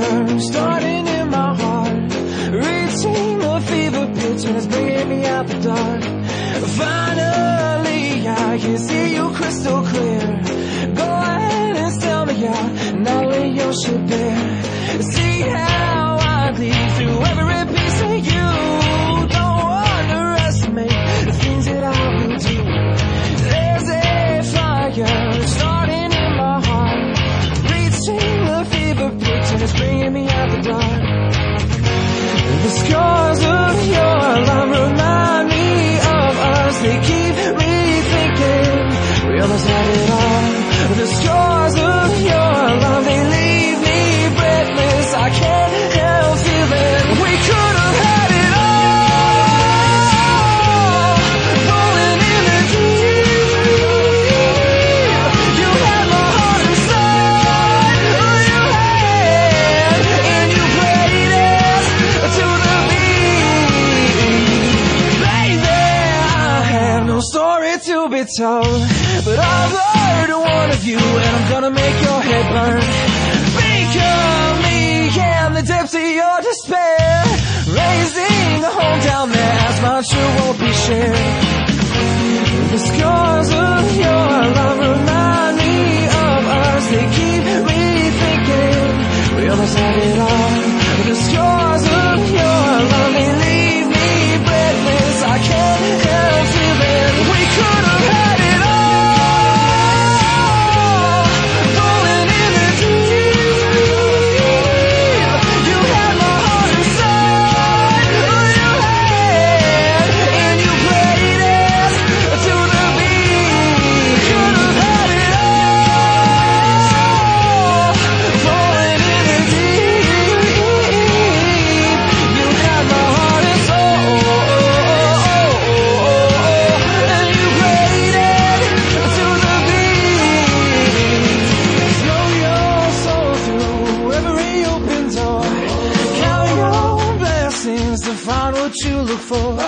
fire starting in my heart, reaching a fever pitch and it's bringing me out the dark. Finally I can see you crystal clear. Go ahead and sell me out and I'll lay your shit bare. See how I bleed through every piece of you. Don't underestimate the things that I will do. There's a fire starting in my heart, reaching the fever pitch and it's bringing me out the dark. The scars of your alarm remind me of us. They keep me thinking we'll have had it all. The scars of your alarm, they leave me breathless. I can't help feeling we could have had it all. Rolling in the deep, you had my heart inside your hand, and you played it to the beat. Baby, I have no story to be told, but I've learned one of you, and I'm gonna make your head burn. Become me in the depths of your despair, raising a home down there as my truth won't be shared. The scars of your love remind me of us. They keep me thinking we'll have had it all. The scars of your love, they leave me breathless. I can't help feeling we could have had it all. Rolling in the deep, you had my heart inside your hand, and you played it to the beat. Could have had it all. Rolling in the deep, you had my heart and soul, and you played it to the beat. Throw your soul through every open door, count your blessings to find what you look for.